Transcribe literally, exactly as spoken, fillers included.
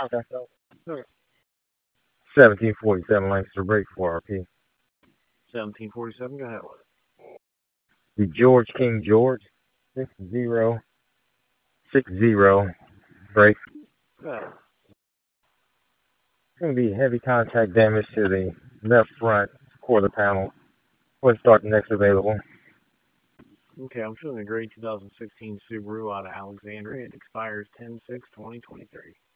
Okay, so seventeen forty-seven Lancaster break for R P. seventeen forty-seven, go ahead. The George King George six zero six zero break. Go ahead. It's going to be heavy contact damage to the left front quarter panel. We'll start the next available. Okay, I'm showing a gray two thousand sixteen Subaru out of Alexandria. It expires ten six twenty twenty-three.